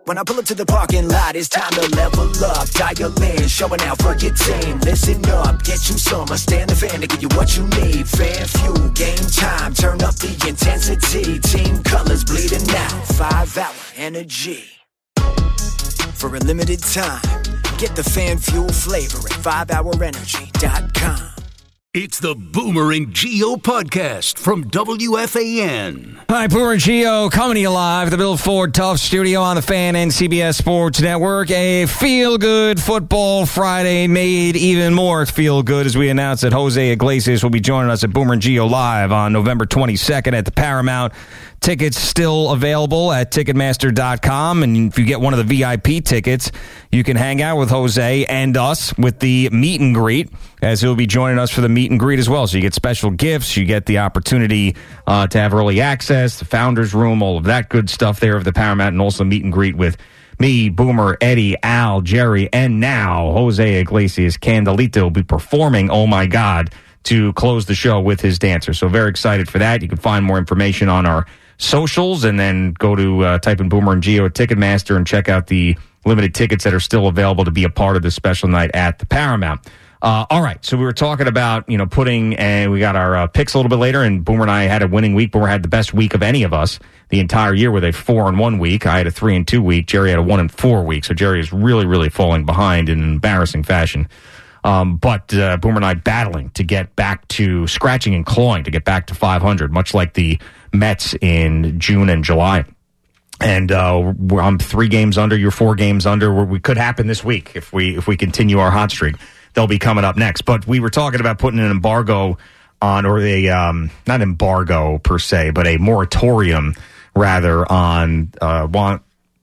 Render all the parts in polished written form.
When I pull up to the parking lot, it's time to level up. Dial in, showing out for your team. Listen up, get you some. Stand the fan to give you what you need. Fan fuel, game time, turn up the intensity. Team colors bleeding out, 5-hour energy. For a limited time, get the fan fuel flavor at 5hourenergy.com. It's the Boomer and Gio podcast from WFAN. Hi, Boomer and Gio coming to you live at the Bill Ford Tough Studio on the Fan and CBS Sports Network. A feel-good football Friday made even more feel-good as we announced that Jose Iglesias will be joining us at Boomer and Gio Live on November 22nd at the Paramount. Tickets still available at Ticketmaster.com, and if you get one of the VIP tickets, you can hang out with Jose and us with the meet and greet, as he'll be joining us for the meet and greet as well. So you get special gifts, you get the opportunity to have early access, the Founders Room, all of that good stuff there of the Paramount, and also meet and greet with me, Boomer, Eddie, Al, Jerry, and now Jose Iglesias. Candelito will be performing, oh my God, to close the show with his dancer. So very excited for that. You can find more information on our socials, and then go to type in Boomer and Gio at Ticketmaster and check out the limited tickets that are still available to be a part of this special night at the Paramount. All right, so we were talking about, putting, and we got our picks a little bit later, and Boomer and I had a winning week. Boomer had the best week of any of us the entire year with a 4-1 week. I had a 3-2 week. Jerry had a 1-4 week, so Jerry is really, really falling behind in an embarrassing fashion. But Boomer and I battling to get back to scratching and clawing to get back to 500, much like the Mets in June and July. And I'm 3 games under, you're 4 games under. We could happen this week if we continue our hot streak. They'll be coming up next. But we were talking about putting an embargo on, or a not embargo per se, but a moratorium rather on on.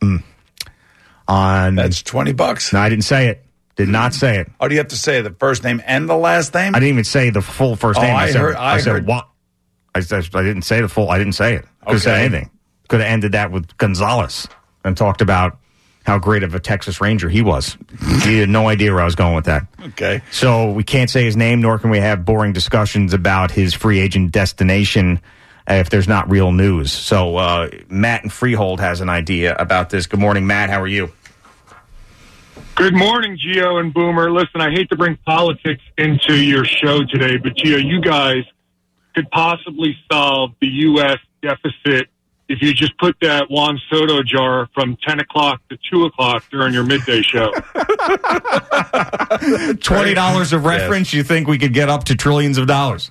That's $20. No, I didn't say it. Did not say it. Oh, do you have to say the first name and the last name? I didn't even say the full first name. I said what? I didn't say the full. I didn't say it. Could have said anything. Could have ended that with Gonzalez and talked about how great of a Texas Ranger he was. He had no idea where I was going with that. Okay. So we can't say his name, nor can we have boring discussions about his free agent destination if there's not real news. So Matt in Freehold has an idea about this. Good morning, Matt. How are you? Good morning, Gio and Boomer. Listen, I hate to bring politics into your show today, but Gio, you guys could possibly solve the U.S. deficit if you just put that Juan Soto jar from 10 o'clock to 2 o'clock during your midday show. $20 of reference, you think we could get up to trillions of dollars?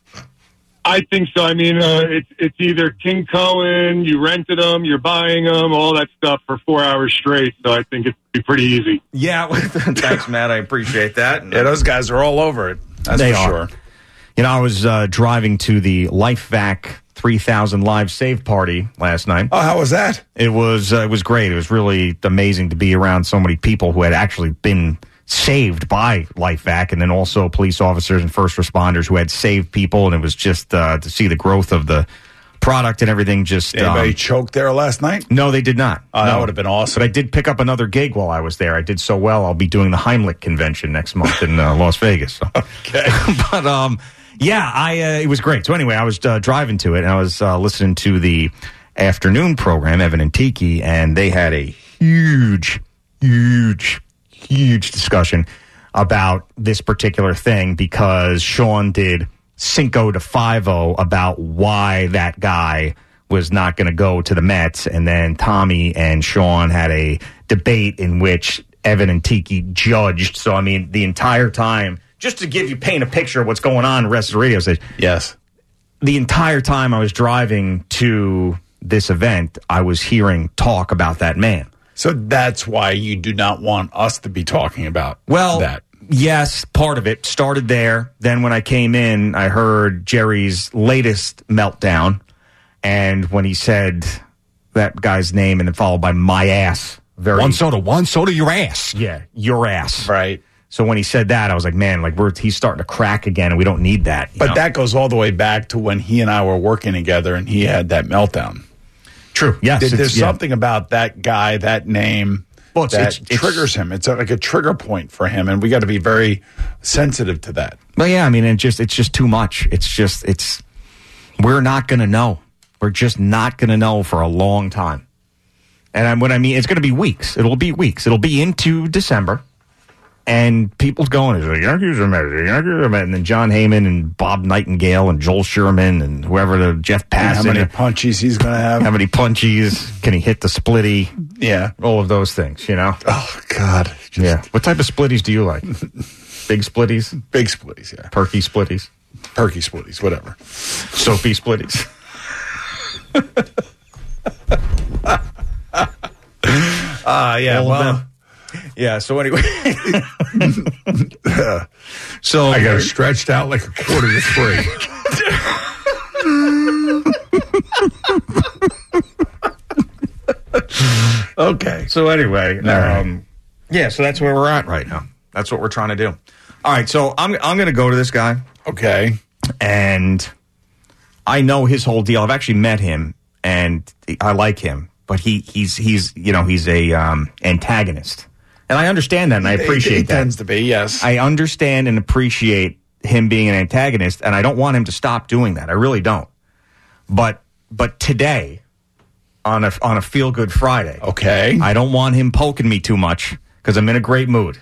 I think so. I mean, it's either King Cohen, you rented them, you're buying them, all that stuff for 4 hours straight. So I think it'd be pretty easy. Yeah, thanks, Matt. I appreciate that. Yeah, those guys are all over it. That's for sure. I was driving to the LifeVac 3000 Live Save Party last night. Oh, how was that? It was great. It was really amazing to be around so many people who had actually been saved by LifeVac, and then also police officers and first responders who had saved people, and it was just to see the growth of the product and everything. Just anybody choked there last night? No, they did not. Oh, that would have been awesome. But I did pick up another gig while I was there. I did so well, I'll be doing the Heimlich convention next month in Las Vegas. So. Okay. But it was great. So anyway, I was driving to it, and I was listening to the afternoon program, Evan and Tiki, and they had a huge discussion about this particular thing because Sean did Cinco de Five-O about why that guy was not going to go to the Mets, and then Tommy and Sean had a debate in which Evan and Tiki judged. So, I mean, the entire time, just to paint a picture of what's going on in the rest of the radio station. Yes. The entire time I was driving to this event, I was hearing talk about that man. So that's why you do not want us to be talking about that. Yes, part of it started there. Then when I came in, I heard Jerry's latest meltdown. And when he said that guy's name and then followed by my ass. One soda, your ass. Yeah, your ass. Right. So when he said that, I was like, man, he's starting to crack again, and we don't need that. But that goes all the way back to when he and I were working together, and he had that meltdown. True. Yes. There's something about that guy, that name, that triggers him. It's like a trigger point for him, and we got to be very sensitive to that. Well, yeah, I mean, it's just too much. We're not going to know. We're just not going to know for a long time. And what I mean, it's going to be weeks. It'll be weeks. It'll be into December. And people's going, the Yankees are mad. And then John Heyman and Bob Nightingale and Joel Sherman and whoever, Jeff Passan. How many punchies he's going to have? How many punchies? Can he hit the splitty? Yeah. All of those things, Oh, God. Yeah. What type of splitties do you like? Big splitties? Big splitties, yeah. Perky splitties? Perky splitties, whatever. Soapy splitties? Yeah, well. Yeah, so anyway. So I got it stretched out like 2:45. Okay. So anyway, so that's where we're at right now. That's what we're trying to do. All right, so I'm going to go to this guy. Okay. And I know his whole deal. I've actually met him, and I like him, but he's a antagonist. And I understand that, and I appreciate that. He tends to be, yes. I understand and appreciate him being an antagonist, and I don't want him to stop doing that. I really don't. But today, on a Feel Good Friday, okay, I don't want him poking me too much because I'm in a great mood,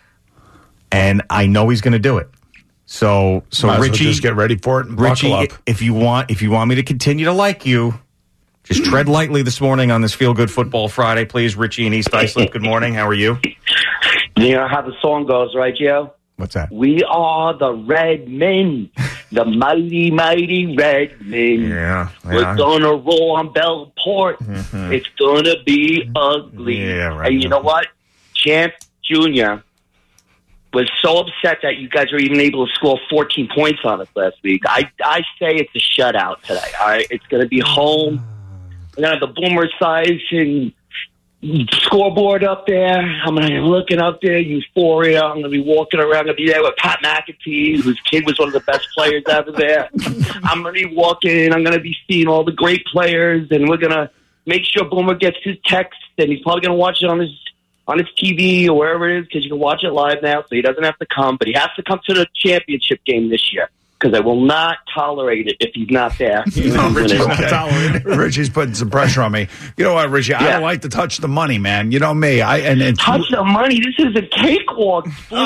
and I know he's going to do it. So Richie, just get ready for it and Richie, buckle up. If you want me to continue to like you, just tread lightly this morning on this Feel Good Football Friday, please. Richie and East Islip, good morning. How are you? You know how the song goes, right, Joe? What's that? We are the Red Men, the mighty, mighty Red Men. Yeah. We're going to roll on Bellport. Mm-hmm. It's going to be ugly. Yeah, right. And you know what? Champ Jr. was so upset that you guys were even able to score 14 points on us last week. I say it's a shutout today. All right? It's going to be home. We're going to have the Boomer size and scoreboard up there. I'm going to be looking up there, euphoria. I'm going to be walking around. I'm going to be there with Pat McAtee, whose kid was one of the best players ever there. I'm going to be walking. I'm going to be seeing all the great players, and we're going to make sure Boomer gets his text, and he's probably going to watch it on his TV or wherever it is, because you can watch it live now, so he doesn't have to come. But he has to come to the championship game this year, because I will not tolerate it if he's not there. Richie's not tolerating it. Richie's putting some pressure on me. You know what, Richie? I don't like to touch the money, man. You know me. Touch the money? This is a cakewalk.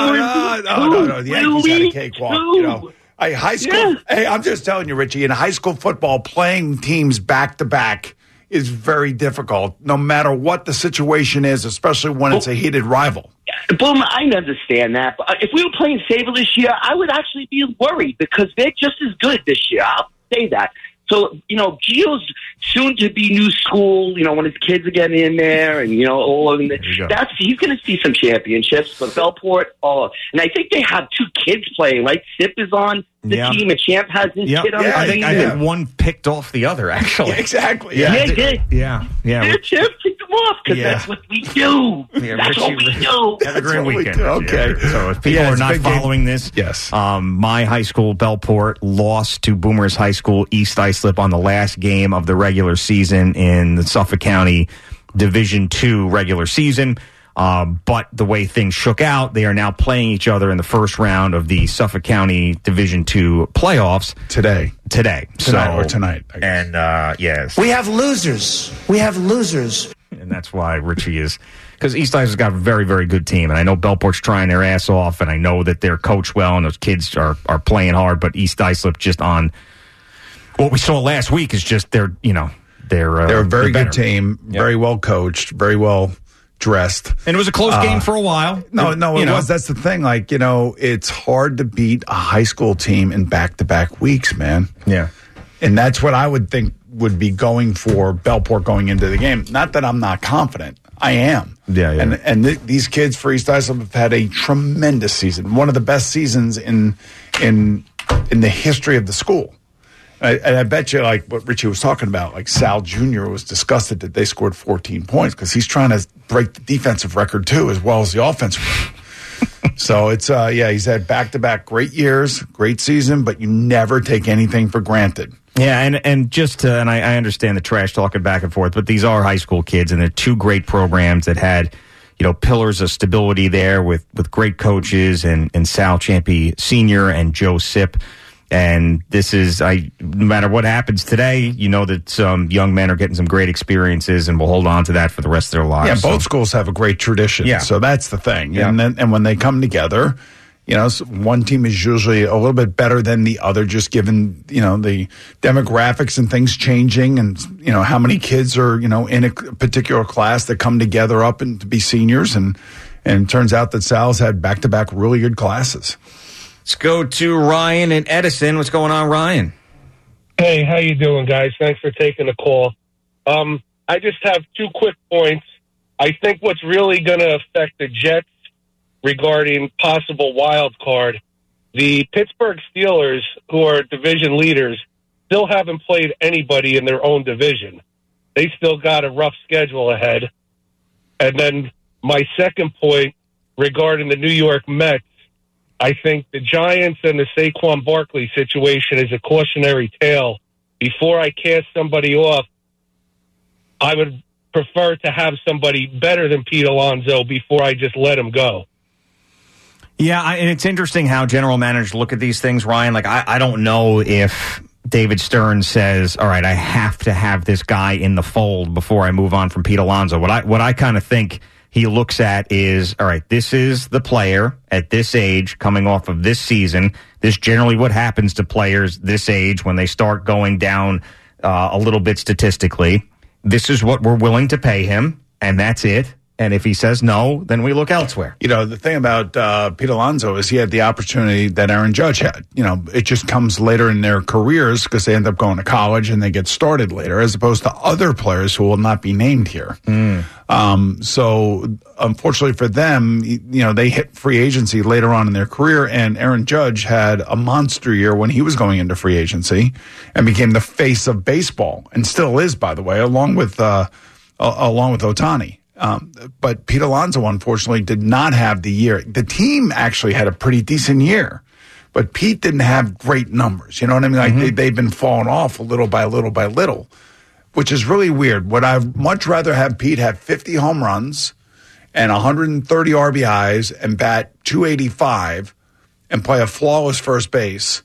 No. The Yankees had a cakewalk. You know, high school. Yeah. Hey, I'm just telling you, Richie. In high school football, playing teams back to back is very difficult, no matter what the situation is, especially when it's a heated rival. Boom, I understand that. But if we were playing Sabre this year, I would actually be worried because they're just as good this year. I'll say that. So, Gio's soon-to-be new school, when his kids are getting in there and, all of them. He's going to see some championships. But Bellport, and I think they have two kids playing, right? Sip is on the team, and Champ has his kid on the team. I think one picked off the other, actually. Yeah, exactly. Yeah, they did. Yeah. Champ picked them off because that's what we do. That's what we do. Have a great weekend. Okay. So if people are not following this, yes. My high school, Bellport, lost to Boomers High School, East Islip, on the last game of the regular season in the Suffolk County Division II regular season. But the way things shook out, they are now playing each other in the first round of the Suffolk County Division II playoffs today. Tonight. I guess. And yes, we have losers. And that's why Richie is, because East Islip's got a very, very good team, and I know Bellport's trying their ass off, and I know that they're coached well, and those kids are playing hard. But East Islip, just on what we saw last week, is just they're a very good team, very well coached, very well dressed. And it was a close game for a while. No, it was. That's the thing. It's hard to beat a high school team in back-to-back weeks, man. Yeah. And that's what I would think would be going for Bellport going into the game. Not that I'm not confident. I am. Yeah. And these kids for East Islip have had a tremendous season. One of the best seasons in the history of the school. And I bet you, like what Richie was talking about, like Sal Jr. was disgusted that they scored 14 points because he's trying to break the defensive record too, as well as the offensive record. So it's, he's had back-to-back great years, great season, but you never take anything for granted. Yeah, and just and I understand the trash talking back and forth, but these are high school kids, and they're two great programs that had, pillars of stability there with great coaches and Sal Champy Sr. and Joe Sip. And this is, no matter what happens today, you know that some young men are getting some great experiences and will hold on to that for the rest of their lives. Yeah, both schools have a great tradition. Yeah. So that's the thing. Yeah. And when they come together, one team is usually a little bit better than the other, just given, the demographics and things changing and, how many kids are, in a particular class that come together up and to be seniors. And it turns out that Sal's had back-to-back really good classes. Let's go to Ryan and Edison. What's going on, Ryan? Hey, how you doing, guys? Thanks for taking the call. I just have 2 quick points. I think what's really going to affect the Jets regarding possible wild card, the Pittsburgh Steelers, who are division leaders, still haven't played anybody in their own division. They still got a rough schedule ahead. And then my second point regarding the New York Mets, I think the Giants and the Saquon Barkley situation is a cautionary tale. Before I cast somebody off, I would prefer to have somebody better than Pete Alonso before I just let him go. Yeah, and it's interesting how general managers look at these things, Ryan. Like, I don't know if David Stern says, all right, I have to have this guy in the fold before I move on from Pete Alonso. What I kind of think he looks at is, all right, this is the player at this age coming off of this season. This generally what happens to players this age when they start going down a little bit statistically. This is what we're willing to pay him, and that's it. And if he says no, then we look elsewhere. The thing about Pete Alonso is he had the opportunity that Aaron Judge had. It just comes later in their careers because they end up going to college and they get started later, as opposed to other players who will not be named here. So unfortunately for them, they hit free agency later on in their career, and Aaron Judge had a monster year when he was going into free agency and became the face of baseball, and still is, by the way, along with Ohtani. But Pete Alonso, unfortunately, did not have the year. The team actually had a pretty decent year, but Pete didn't have great numbers. You know what I mean? Like they've been falling off a little by little by little, which is really weird. Would I much rather have Pete have 50 home runs and 130 RBIs and bat 285 and play a flawless first base,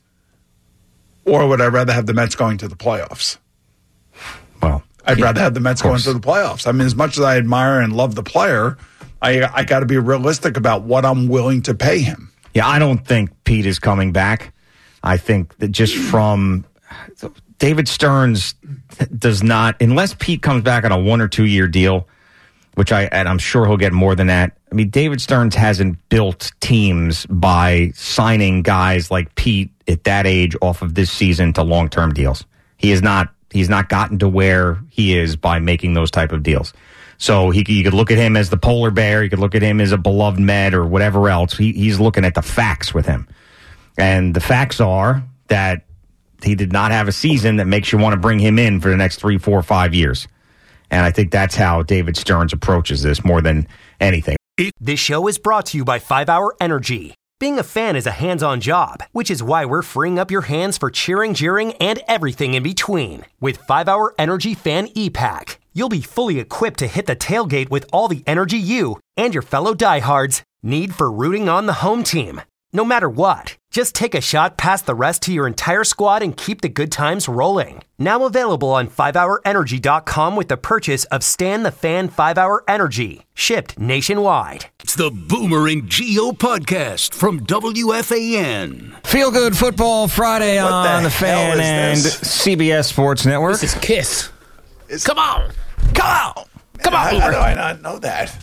or would I rather have the Mets going to the playoffs? Well, I'd rather have the Mets going to the playoffs. I mean, as much as I admire and love the player, I got to be realistic about what I'm willing to pay him. Yeah, I don't think Pete is coming back. I think that just from David Stearns does not, unless Pete comes back on a 1 or 2 year deal, and I'm sure he'll get more than that. I mean, David Stearns hasn't built teams by signing guys like Pete at that age off of this season to long-term deals. He's not gotten to where he is by making those type of deals. So you could look at him as the polar bear. You could look at him as a beloved Met or whatever else. He's looking at the facts with him. And the facts are that he did not have a season that makes you want to bring him in for the next 3, 4, 5 years. And I think that's how David Stearns approaches this more than anything. This show is brought to you by 5 Hour Energy. Being a fan is a hands-on job, which is why we're freeing up your hands for cheering, jeering, and everything in between. With 5 Hour Energy Fan E-Pack, you'll be fully equipped to hit the tailgate with all the energy you and your fellow diehards need for rooting on the home team. No matter what, just take a shot past the rest to your entire squad and keep the good times rolling. Now available on 5hourenergy.com with the purchase of Stan the Fan 5 Hour Energy, shipped nationwide. It's the Boomer and Geo podcast from WFAN. Feel Good Football Friday on the Fan and CBS Sports Network. This is Kiss. Come on. How do I not know that?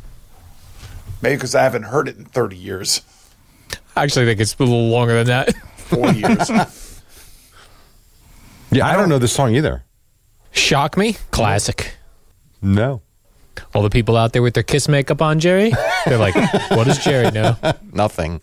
Maybe because I haven't heard it in 30 years. I actually think it's a little longer than that. 4 years. Yeah, I don't know this song either. Shock Me? Classic. No. All the people out there with their Kiss makeup on, Jerry, they're like, what does Jerry know? Nothing.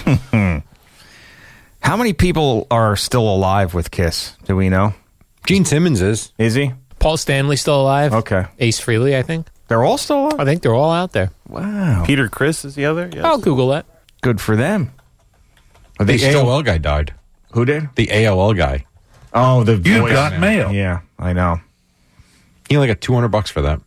How many people are still alive with Kiss? Do we know? Gene Simmons is. Is he? Paul Stanley still alive. Okay. Ace Frehley, I think. They're all still alive? I think they're all out there. Wow. Peter Criss is the other? Yes. I'll Google that. Good for them. Are The they still... AOL guy died. Who did? The AOL guy. Oh, the You voice. got mail. Yeah, I know. He only got $200 for that.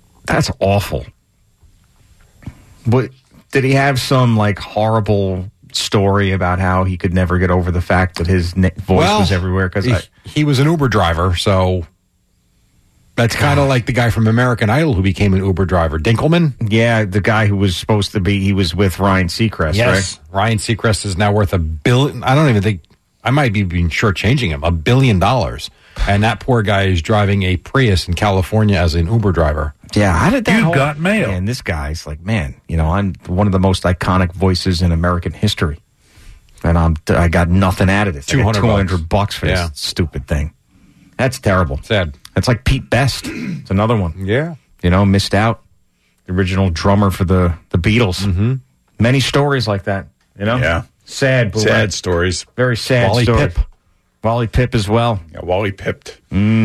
That's awful. But did he have some like horrible story about how he could never get over the fact that his voice was everywhere because he was an Uber driver, so that's kind of like the guy from American Idol who became an Uber driver, Dinkelman. Yeah, the guy who was supposed to be, he was with Ryan Seacrest, yes, right? Ryan Seacrest is now worth $1 billion. I don't even think, I might be being shortchanging him, $1 billion. And that poor guy is driving a Prius in California as an Uber driver. Yeah, how did that You got mail. And this guy's like, man, I'm one of the most iconic voices in American history. And I got nothing out of this. $200 for this stupid thing. That's terrible. Sad. That's like Pete Best. It's another one. Yeah. Missed out. The original drummer for the Beatles. Mm-hmm. Many stories like that, Yeah. Sad. Sad stories. Very sad Wally story. Pipp. Wally Pipp as well. Yeah, Wally pipped.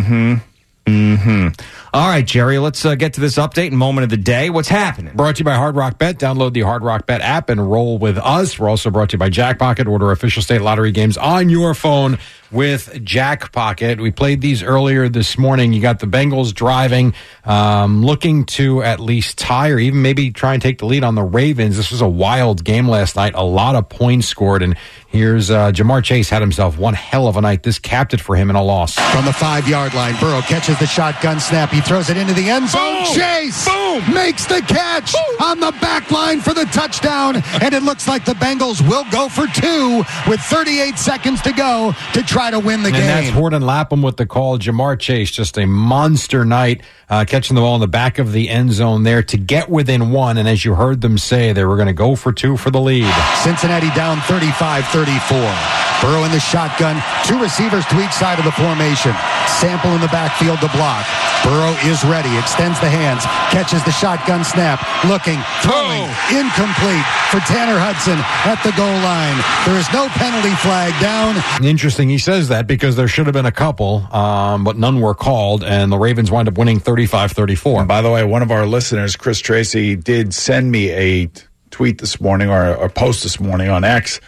All right, Jerry, let's get to this update and moment of the day. What's happening? Brought to you by Hard Rock Bet. Download the Hard Rock Bet app and roll with us. We're also brought to you by Jackpocket. Order official state lottery games on your phone with Jackpocket. We played these earlier this morning. You got the Bengals driving, looking to at least tie or even maybe try and take the lead on the Ravens. This was a wild game last night. A lot of points scored. And here's Jamar Chase had himself one hell of a night. This capped it for him in a loss. From the 5-yard line, Burrow catches the shotgun snap. He throws it into the end zone. Boom! Chase makes the catch on the back line for the touchdown. And it looks like the Bengals will go for 2 with 38 seconds to go to try to win the game. And that's Horton Lapham with the call. Jamar Chase, just a monster night, catching the ball in the back of the end zone there to get within 1. And as you heard them say, they were going to go for 2 for the lead. Cincinnati down 35-34. Burrow in the shotgun. 2 receivers to each side of the formation. Sample in the backfield to block. Burrow is ready. Extends the hands. Catches the shotgun snap. Looking. Throwing. Incomplete for Tanner Hudson at the goal line. There is no penalty flag down. Interesting he says that because there should have been a couple, but none were called, and the Ravens wind up winning 35-34. And by the way, one of our listeners, Chris Tracy, did send me a tweet this morning or a post this morning on X.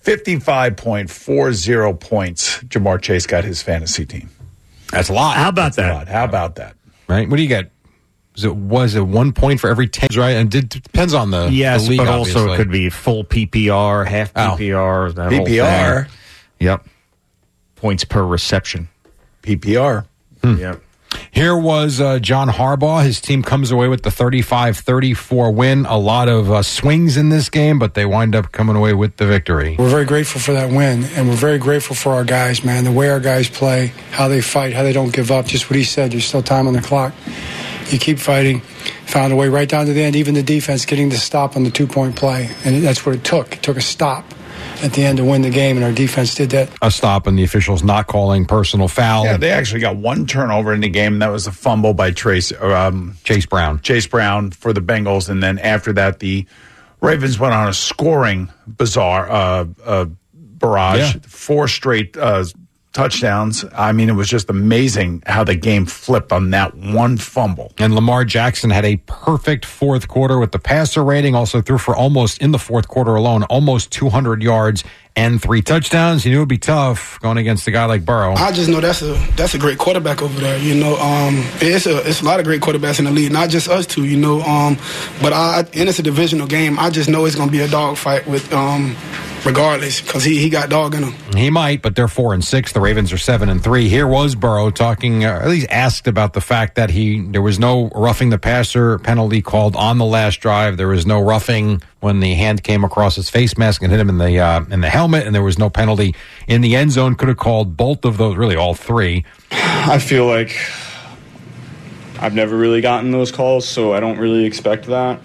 55.40 points Jamar Chase got his fantasy team. That's a lot. How about that? How about that? Right? What do you get? Was it 1 point for every 10, right? And it depends on the league, but obviously. also it could be full PPR, half PPR, that whole PPR. thing. Yep. Points per reception. PPR. Yep. Here was John Harbaugh. His team comes away with the 35-34 win. A lot of swings in this game, but they wind up coming away with the victory. We're very grateful for that win, and we're very grateful for our guys, man. The way our guys play, how they fight, how they don't give up. Just what he said, there's still time on the clock. You keep fighting. Found a way right down to the end, even the defense getting the stop on the 2-point play. And that's what it took. It took a stop at the end to win the game, and our defense did that. A stop, and the officials not calling personal foul. Yeah, they actually got 1 turnover in the game, and that was a fumble by Chase Brown. Chase Brown for the Bengals, and then after that, the Ravens went on a scoring barrage. Yeah. 4 straight touchdowns. I mean, it was just amazing how the game flipped on that 1 fumble. And Lamar Jackson had a perfect fourth quarter with the passer rating, also threw for almost, in the fourth quarter alone, almost 200 yards and 3 touchdowns. You knew it would be tough going against a guy like Burrow. I just know that's a great quarterback over there. It's a lot of great quarterbacks in the league, not just us two. And it's a divisional game. I just know it's going to be a dogfight with regardless, because he got dog in him. He might, but they're 4-6. The Ravens are 7-3. Here was Burrow talking, at least asked about the fact that there was no roughing the passer penalty called on the last drive. There was no roughing when the hand came across his face mask and hit him in the helmet, and there was no penalty in the end zone. Could have called both of those, really all 3. I feel like I've never really gotten those calls, so I don't really expect that.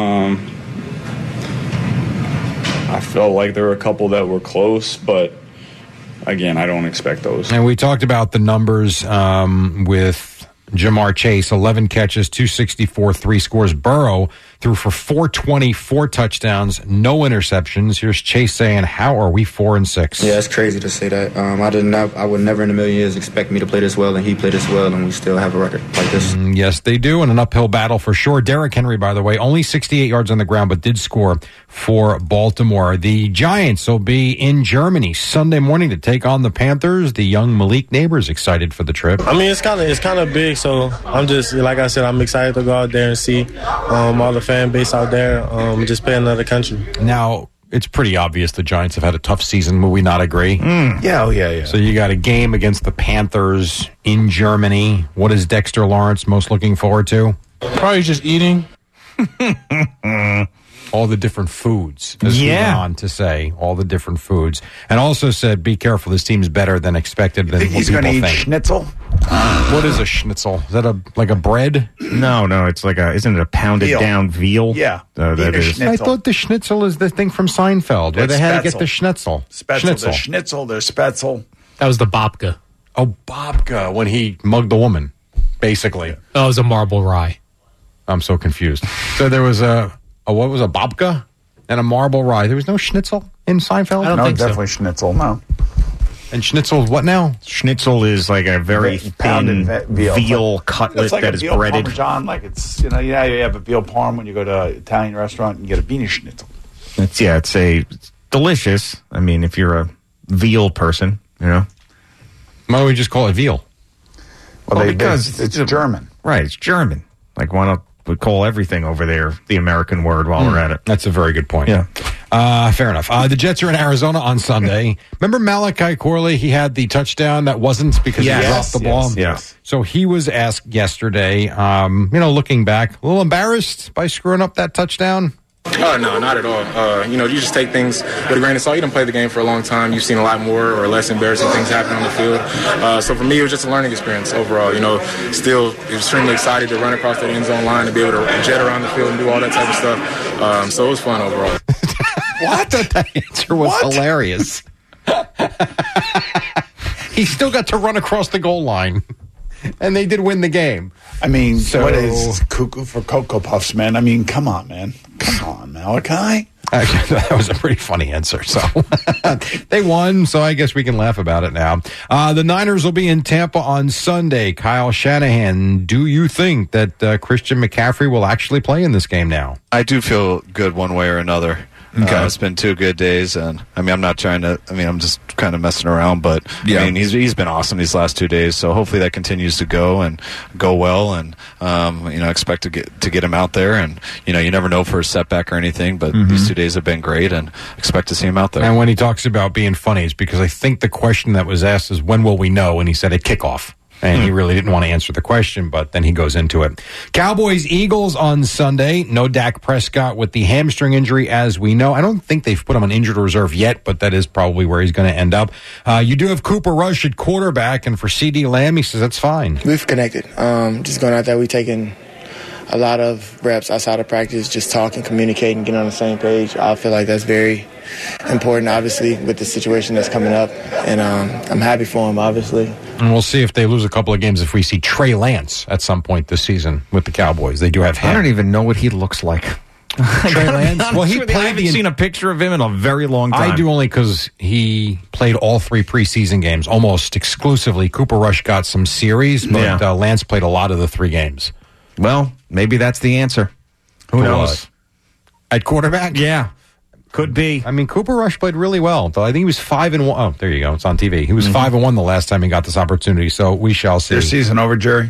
I felt like there were a couple that were close, but again, I don't expect those. And we talked about the numbers with Jamar Chase, 11 catches, 264, 3 scores. Burrow threw for 420, 4 touchdowns, no interceptions. Here's Chase saying, how are we 4-6? Yeah, it's crazy to say that. I would never in a million years expect me to play this well, and he played this well, and we still have a record like this. Yes, they do, and an uphill battle for sure. Derrick Henry, by the way, only 68 yards on the ground, but did score for Baltimore. The Giants will be in Germany Sunday morning to take on the Panthers. The young Malik Neighbors excited for the trip. I mean, it's kind of big, so I'm just, like I said, I'm excited to go out there and see all the fan base out there, just play in another country. Now, it's pretty obvious the Giants have had a tough season. Will we not agree? Yeah. So you got a game against the Panthers in Germany. What is Dexter Lawrence most looking forward to? Probably just eating. All the different foods, as he went on to say, all the different foods. And also said, be careful, this team's better than expected. Than Think what he's going to people eat think. schnitzel? What is a schnitzel? Is that like a bread? No, it's like isn't it a pounded Veal. down veal? Yeah. That Eat a is. schnitzel. I thought the schnitzel is the thing from Seinfeld, where It's they had to Spätzle. get the schnitzel. There's schnitzel, there's spätzle. That was the babka. Oh, babka, when he mugged the woman, basically. That was a marble rye. I'm so confused. So there was what was a babka and a marble rye. There was no schnitzel in Seinfeld? I don't No, think so. definitely schnitzel, no. And schnitzel, what now? Schnitzel is like a very thin veal cutlet It's like that a is veal breaded. Parmesan, like it's, you have a veal parm when you go to an Italian restaurant and get a Wiener schnitzel. It's delicious. I mean, if you're a veal person, Why don't we just call it veal? Well, because it's German. Right, it's German. Like, why not we call everything over there the American word while we're at it? That's a very good point. Yeah. Fair enough. The Jets are in Arizona on Sunday. Remember Malachi Corley? He had the touchdown that wasn't because he dropped the ball. Yes. So he was asked yesterday, looking back, a little embarrassed by screwing up that touchdown. Oh, no, not at all. You just take things with a grain of salt. You done played the game for a long time. You've seen a lot more or less embarrassing things happen on the field. So for me, it was just a learning experience overall. Still extremely excited to run across that end zone line, to be able to jet around the field and do all that type of stuff. So it was fun overall. What? That answer was hilarious. He still got to run across the goal line, and they did win the game. I mean, So- what is cuckoo for Cocoa Puffs, man? I mean, come on, man. Come on, Malachi. Actually, that was a pretty funny answer. So they won, so I guess we can laugh about it now. The Niners will be in Tampa on Sunday. Kyle Shanahan, do you think that Christian McCaffrey will actually play in this game now? I do feel good one way or another. Okay. It's been 2 good days, and I'm not trying to. I'm just kind of messing around, but Yeah. he's been awesome these last 2 days. So hopefully that continues to go well, and expect to get him out there. And you never know for a setback or anything, but these 2 days have been great, and expect to see him out there. And when he talks about being funny, it's because I think the question that was asked is, when will we know? And he said at kickoff. And he really didn't want to answer the question, but then he goes into it. Cowboys-Eagles on Sunday. No Dak Prescott with the hamstring injury, as we know. I don't think they've put him on injured reserve yet, but that is probably where he's going to end up. You do have Cooper Rush at quarterback, and for C.D. Lamb, he says that's fine. We've connected. Just going out there, we've taken a lot of reps outside of practice, just talking, communicating, getting on the same page. I feel like that's very important, obviously, with the situation that's coming up. And I'm happy for him, obviously. And we'll see if they lose a couple of games if we see Trey Lance at some point this season with the Cowboys. They do have him. I don't even know what he looks like. Trey Lance? Well, he I played haven't seen a picture of him in a very long time. I do only because he played all 3 preseason games almost exclusively. Cooper Rush got some series, but Lance played a lot of the 3 games. Well, maybe that's the answer. Who knows? At quarterback? Yeah. Could be. I mean, Cooper Rush played really well. I think he was 5-1. Oh, there you go. It's on TV. He was 5-1 the last time he got this opportunity, so we shall see. Their season over, Jerry?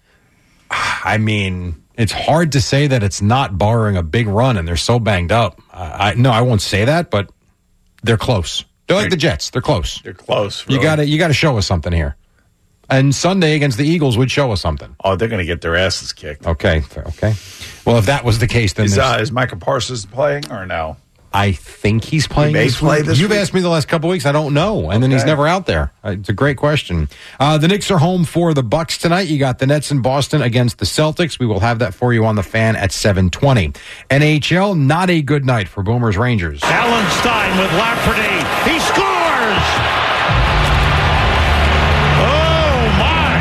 I mean, it's hard to say that it's not, barring a big run, and they're so banged up. No, I won't say that, but they're close. They're like the Jets. They're close. They're close. You got to show us something here. And Sunday against the Eagles would show us something. Oh, they're going to get their asses kicked. Okay. Well, if that was the case, then is Micah Parsons playing or no? I think he's playing He may this play week. this You've week? asked me the last couple of weeks. I don't know. And then he's never out there. It's a great question. The Knicks are home for the Bucks tonight. You got the Nets in Boston against the Celtics. We will have that for you on the Fan at 7:20. NHL, not a good night for Boomers Rangers. Alan Stein with Lafferty. He scores! Oh, my!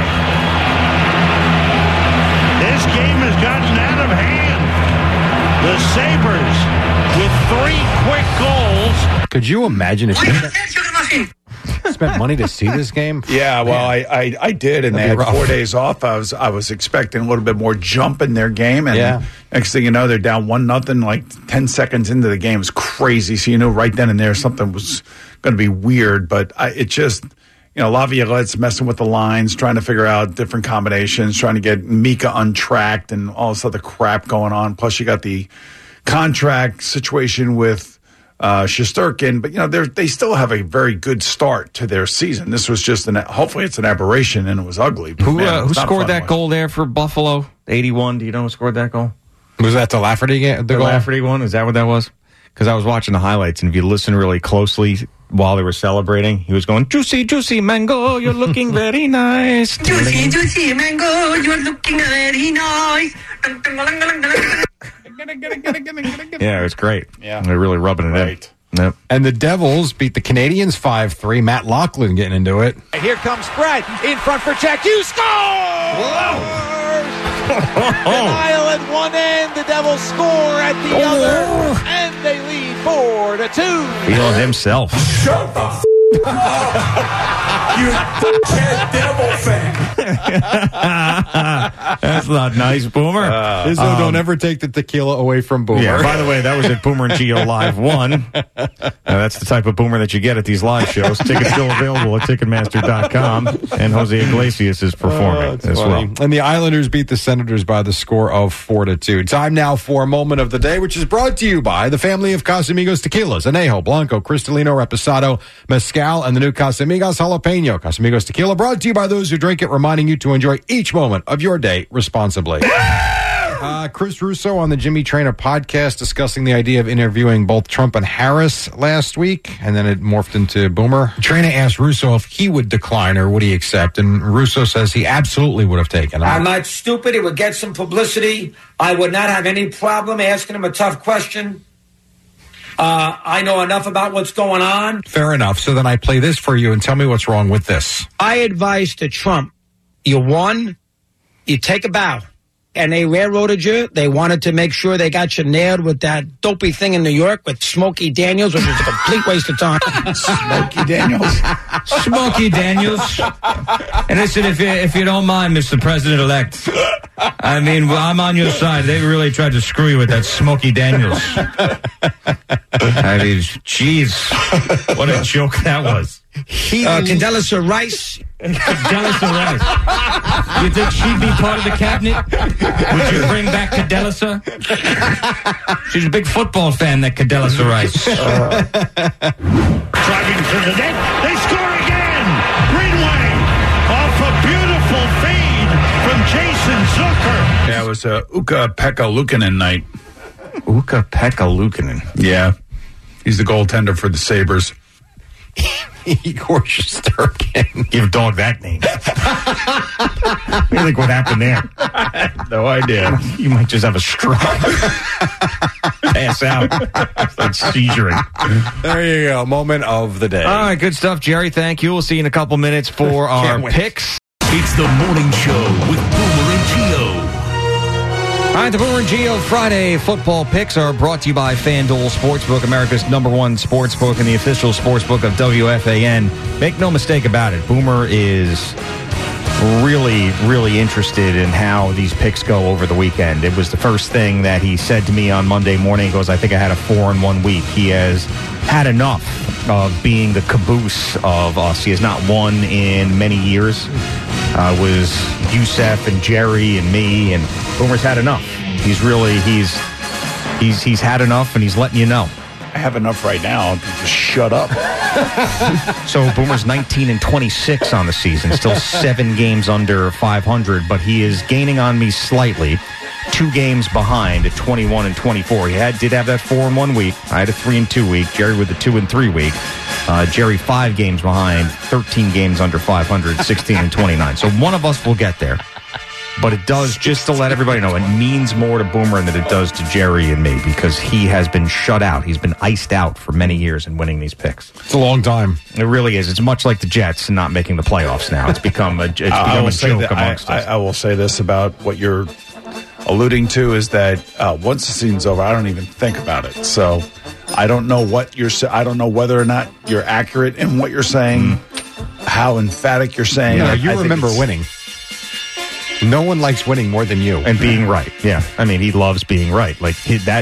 This game has gotten out of hand. The Sabres with 3 quick goals. Could you imagine if you spent money to see this game? Yeah, well, I did, and they That'd had be 4 rough. days off. I was expecting a little bit more jump in their game, and next thing you know, they're down 1-0. Like 10 seconds into the game, it's crazy. So you know, right then and there, something was going to be weird. But it just, Laviolette's messing with the lines, trying to figure out different combinations, trying to get Mika untracked, and all this other crap going on. Plus, you got the contract situation with Shesterkin, but they still have a very good start to their season. This was just hopefully it's an aberration and it was ugly. But Who scored that goal there for Buffalo? 81. Do you know who scored that goal? Was that the Lafferty game? The Lafferty one? Is that what that was? Because I was watching the highlights, and if you listen really closely while they were celebrating, he was going, "Juicy, juicy mango, you're looking very nice." Juicy, juicy mango, you're looking very nice. Yeah, it was great. Yeah. They're really rubbing it in. Yep. And the Devils beat the Canadians 5-3. Matt Loughlin getting into it. And here comes Brett in front for Jack Hughes. Score! Denial at one end, the Devils score at the other, and they lead 4-2. Feeling himself. Shut the f*** up, you f***head Devil fan. That's not nice, Boomer. Izzo, don't ever take the tequila away from Boomer. Yeah, by the way, that was at Boomer and Geo Live 1. That's the type of Boomer that you get at these live shows. Tickets still available at Ticketmaster.com. And Jose Iglesias is performing as well. And the Islanders beat the Senators by the score of 4-2. Time now for a moment of the day, which is brought to you by the family of Casamigos Tequilas, Anejo, Blanco, Cristalino, Reposado, Mezcal, and the new Casamigos Jalapeno. Casamigos Tequila brought to you by those who drink it, reminding you to enjoy each moment of your day responsibly. Chris Russo on the Jimmy Trainer podcast discussing the idea of interviewing both Trump and Harris last week, and then it morphed into Boomer. Trainer asked Russo if he would decline or would he accept, and Russo says he absolutely would have taken it. I'm not stupid. It would get some publicity. I would not have any problem asking him a tough question. I know enough about what's going on. Fair enough. So then I play this for you and tell me what's wrong with this. I advised to Trump, you won, you take a bow. And they railroaded you. They wanted to make sure they got you nailed with that dopey thing in New York with Smokey Daniels, which was a complete waste of time. Smokey Daniels. Smokey Daniels. And listen, if you don't mind, Mr. President-elect, I mean, I'm on your side. They really tried to screw you with that Smokey Daniels. I mean, jeez, what a joke that was. Condoleezza Rice. Condoleezza Rice. You think she'd be part of the cabinet? Would you bring back Condoleezza? She's a big football fan, that Condoleezza Rice. Driving to the net, they score again. Greenway off a beautiful feed from Jason Zucker. Yeah, it was Ukko-Pekka Luukkonen night. Ukko-Pekka Luukkonen. Yeah. He's the goaltender for the Sabres. Igor Shesterkin. Give a dog that name. What do you think would happen there? No idea. You might just have a stroke. Pass out. Start seizuring. There you go. Moment of the day. All right, good stuff, Jerry. Thank you. We'll see you in a couple minutes for our picks. It's the morning show with Boomer and Gio. All right, the Boomer and Gio Friday football picks are brought to you by FanDuel Sportsbook, America's #1 sportsbook and the official sportsbook of WFAN. Make no mistake about it, Boomer is really, really interested in how these picks go over the weekend. It was the first thing that he said to me on Monday morning. He goes, I think I had a 4-1 week. He has had enough of being the caboose of us. He has not won in many years. It was Youssef and Jerry and me, and Boomer's had enough. He's had enough, and he's letting you know. I have enough right now. Just shut up. So Boomer's 19-26 on the season, still 7 games under 500, but he is gaining on me slightly. 2 games behind at 21-24. He did have that 4-1 week. I had a 3-2 week. Jerry with the 2-3 week. Jerry 5 games behind, 13 games under 500, 16-29. So one of us will get there. But it does, just to let everybody know, it means more to Boomer than it does to Jerry and me because he has been shut out. He's been iced out for many years in winning these picks. It's a long time. It really is. It's much like the Jets not making the playoffs now. It's become a joke amongst us. I will say this about what you're alluding to is that once the season's over, I don't even think about it. So I don't know I don't know whether or not you're accurate in what you're saying, how emphatic you're saying. Yeah, you remember winning. No one likes winning more than you. And being right. Yeah. I mean, he loves being right. Like,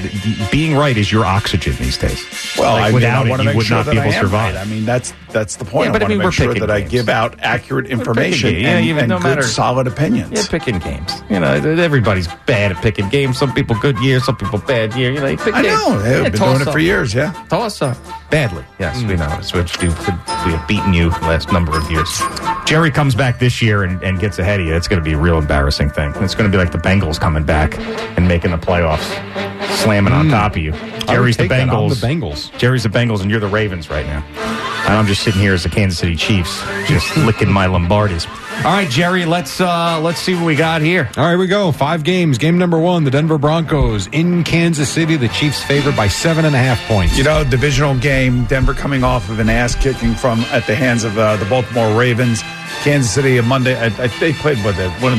being right is your oxygen these days. Well, like, without it, you would not be able to survive. Right. I mean, that's the point. Yeah, but I want to we're make sure picking that I games. give out accurate information even and no good, matter solid opinions. Yeah, picking games. Everybody's bad at picking games. Some people good year, some people bad year. You pick I games. know. They've been doing it for years, yeah. Toss up. Badly. Yes, we know. It's what we have beaten you the last number of years. Jerry comes back this year and gets ahead of you. It's going to be a real embarrassing thing. It's going to be like the Bengals coming back and making the playoffs, slamming on top of you. Jerry's the Bengals. Jerry's the Bengals, and you're the Ravens right now. And I'm just sitting here as the Kansas City Chiefs, just licking my Lombardis. All right, Jerry, let's see what we got here. All right, we go. 5 games. Game number 1, the Denver Broncos in Kansas City. The Chiefs favored by 7.5 points. Divisional game. Denver coming off of an ass kicking at the hands of the Baltimore Ravens. Kansas City on Monday. They played one of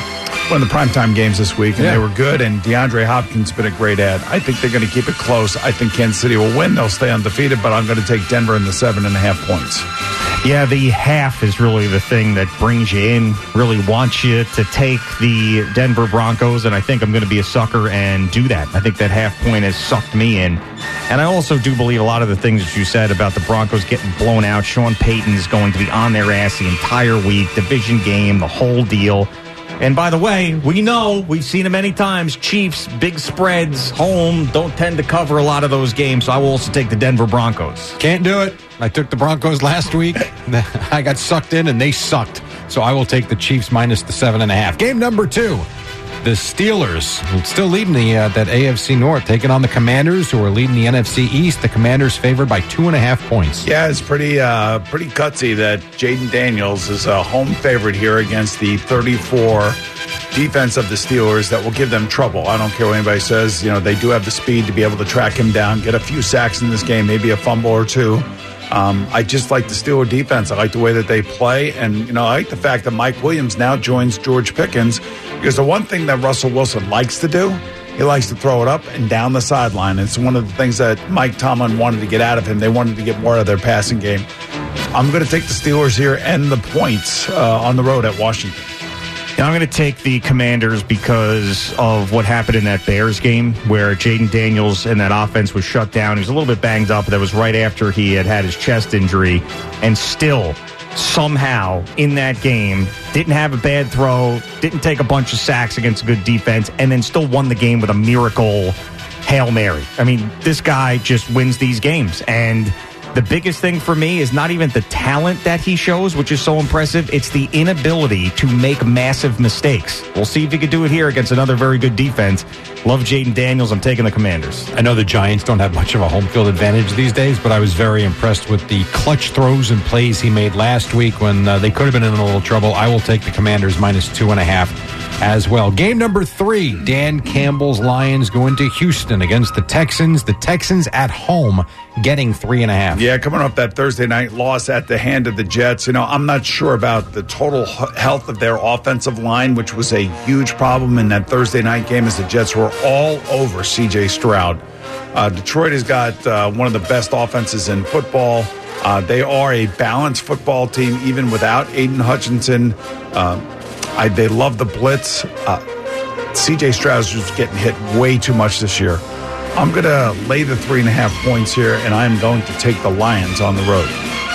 the primetime games this week, and they were good. And DeAndre Hopkins has been a great ad. I think they're going to keep it close. I think Kansas City will win. They'll stay undefeated, but I'm going to take Denver in the 7.5 points. Yeah, the half is really the thing that brings you in, really wants you to take the Denver Broncos, and I think I'm going to be a sucker and do that. I think that half point has sucked me in. And I also do believe a lot of the things that you said about the Broncos getting blown out. Sean Payton is going to be on their ass the entire week, division game, the whole deal. And by the way, we've seen it many times. Chiefs, big spreads, home, don't tend to cover a lot of those games. So I will also take the Denver Broncos. Can't do it. I took the Broncos last week. I got sucked in, and they sucked. So I will take the Chiefs minus the 7.5. Game number 2. The Steelers still leading that AFC North, taking on the Commanders, who are leading the NFC East. The Commanders favored by 2.5 points. Yeah, it's pretty gutsy that Jaden Daniels is a home favorite here against the 34 defense of the Steelers that will give them trouble. I don't care what anybody says. They do have the speed to be able to track him down, get a few sacks in this game, maybe a fumble or two. I just like the Steeler defense. I like the way that they play. And, I like the fact that Mike Williams now joins George Pickens, because the one thing that Russell Wilson likes to do, he likes to throw it up and down the sideline. It's one of the things that Mike Tomlin wanted to get out of him. They wanted to get more out of their passing game. I'm going to take the Steelers here and the points on the road at Washington. I'm going to take the Commanders because of what happened in that Bears game where Jaden Daniels and that offense was shut down. He was a little bit banged up. That was right after he had his chest injury, and still, somehow, in that game, didn't have a bad throw, didn't take a bunch of sacks against a good defense, and then still won the game with a miracle Hail Mary. I mean, this guy just wins these games, and the biggest thing for me is not even the talent that he shows, which is so impressive. It's the inability to make massive mistakes. We'll see if he can do it here against another very good defense. Love Jaden Daniels. I'm taking the Commanders. I know the Giants don't have much of a home field advantage these days, but I was very impressed with the clutch throws and plays he made last week when they could have been in a little trouble. I will take the Commanders minus 2.5 as well. Game number 3, Dan Campbell's Lions go into Houston against the Texans. The Texans at home getting 3.5. Yeah, coming off that Thursday night loss at the hand of the Jets. I'm not sure about the total health of their offensive line, which was a huge problem in that Thursday night game as the Jets were all over C.J. Stroud. Detroit has got one of the best offenses in football. They are a balanced football team even without Aiden Hutchinson. They love the blitz. C.J. Stroud's just getting hit way too much this year. I'm going to lay the 3.5 points here, and I'm going to take the Lions on the road.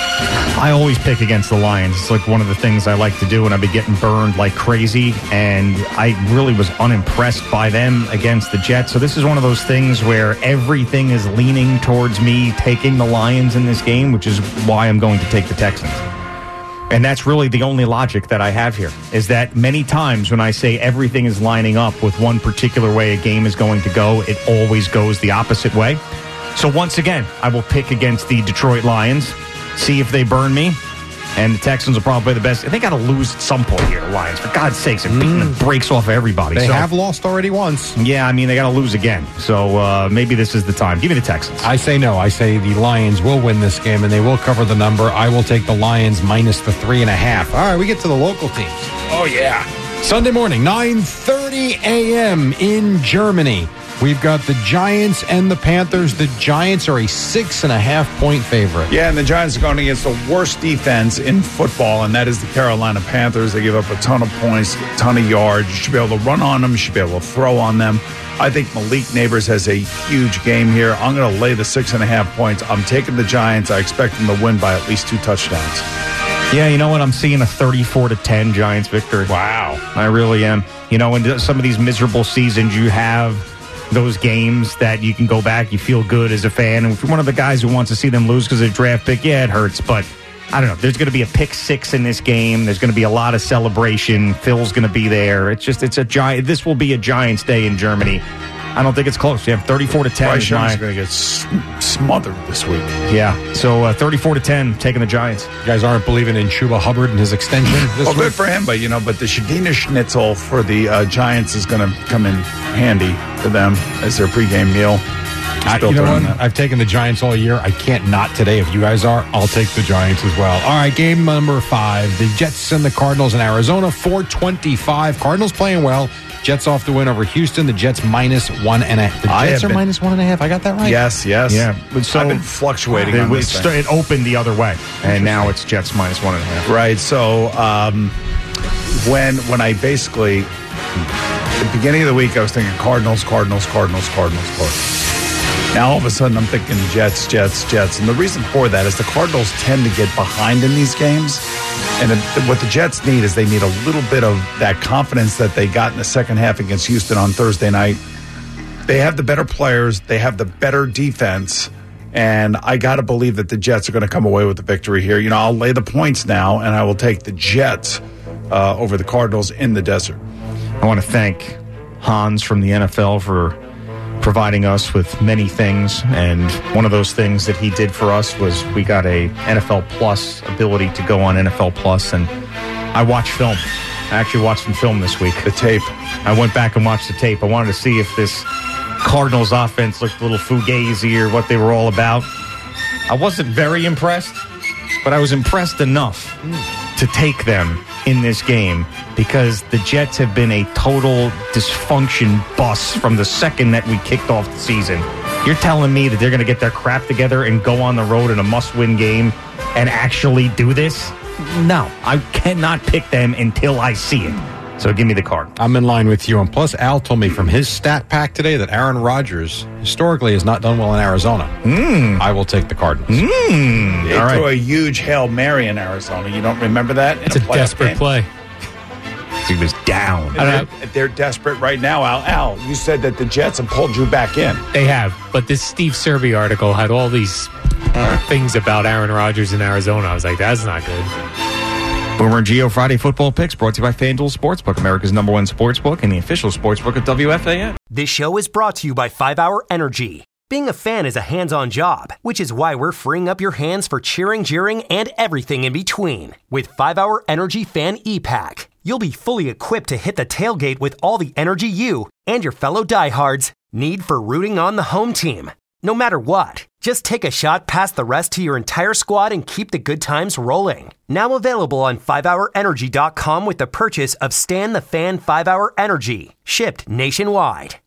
I always pick against the Lions. It's like one of the things I like to do, and I've been getting burned like crazy, and I really was unimpressed by them against the Jets. So this is one of those things where everything is leaning towards me taking the Lions in this game, which is why I'm going to take the Texans. And that's really the only logic that I have here, is that many times when I say everything is lining up with one particular way a game is going to go, it always goes the opposite way. So once again, I will pick against the Detroit Lions, see if they burn me, and the Texans will probably play the best. They got to lose at some point here, the Lions. For God's sakes, they're beating the brakes off of everybody. They have lost already once. Yeah, I mean, they got to lose again. So maybe this is the time. Give me the Texans. I say no. I say the Lions will win this game, and they will cover the number. I will take the Lions minus the 3.5. All right, we get to the local teams. Oh, yeah. Sunday morning, 9:30 a.m. in Germany. We've got the Giants and the Panthers. The Giants are a 6.5-point favorite. Yeah, and the Giants are going against the worst defense in football, and that is the Carolina Panthers. They give up a ton of points, a ton of yards. You should be able to run on them. You should be able to throw on them. I think Malik Neighbors has a huge game here. I'm going to lay the 6.5 points. I'm taking the Giants. I expect them to win by at least 2 touchdowns. Yeah, you know what? I'm seeing a 34-10 Giants victory. Wow. I really am. You know, in some of these miserable seasons, you have those games that you can go back, you feel good as a fan. And if you're one of the guys who wants to see them lose because of a draft pick, yeah, it hurts. But I don't know. There's going to be a pick 6 in this game. There's going to be a lot of celebration. Phil's going to be there. It's a giant. This will be a Giants day in Germany. I don't think it's close. Yeah, 34-10. Bryce Young's going to get smothered this week. Yeah, so 34-10, taking the Giants. You guys aren't believing in Chuba Hubbard and his extension this week? Good for him, but the Shadina Schnitzel for the Giants is going to come in handy for them as their pregame meal. You know what? I've taken the Giants all year. I can't not today. If you guys are, I'll take the Giants as well. All right, game number 5. The Jets and the Cardinals in Arizona, 425. Cardinals playing well. Jets off the win over Houston. The Jets -1.5. The Jets are -1.5. I got that right? Yes. Yeah. So I've been fluctuating on this thing. It opened the other way, and now it's Jets -1.5. Right. So when I basically, at the beginning of the week, I was thinking Cardinals. Now, all of a sudden, I'm thinking Jets. And the reason for that is the Cardinals tend to get behind in these games. And what the Jets need is they need a little bit of that confidence that they got in the second half against Houston on Thursday night. They have the better players. They have the better defense. And I got to believe that the Jets are going to come away with the victory here. I'll lay the points now, and I will take the Jets over the Cardinals in the desert. I want to thank Hans from the NFL for providing us with many things, and one of those things that he did for us was we got a NFL Plus ability to go on NFL Plus, and I watched film. I actually watched some film this week. The tape. I went back and watched the tape. I wanted to see if this Cardinals offense looked a little fugazi or what they were all about. I wasn't very impressed, but I was impressed enough to take them in this game because the Jets have been a total dysfunction bus from the second that we kicked off the season. You're telling me that they're going to get their crap together and go on the road in a must-win game and actually do this? No, I cannot pick them until I see it. So give me the card. I'm in line with you. And plus, Al told me from his stat pack today that Aaron Rodgers historically has not done well in Arizona. I will take the Cardinals. They threw a huge Hail Mary in Arizona. You don't remember that? It's a desperate play. He was down. They're desperate right now, Al. Al, you said that the Jets have pulled you back in. They have. But this Steve Serby article had all these things about Aaron Rodgers in Arizona. I was like, that's not good. Boomer and Geo Friday Football Picks brought to you by FanDuel Sportsbook, America's #1 sportsbook and the official sportsbook of WFAN. This show is brought to you by 5 Hour Energy. Being a fan is a hands-on job, which is why we're freeing up your hands for cheering, jeering, and everything in between. With 5 Hour Energy Fan E-Pack, you'll be fully equipped to hit the tailgate with all the energy you and your fellow diehards need for rooting on the home team. No matter what, just take a shot past the rest to your entire squad and keep the good times rolling. Now available on 5hourenergy.com with the purchase of Stan the Fan 5 Hour Energy, shipped nationwide.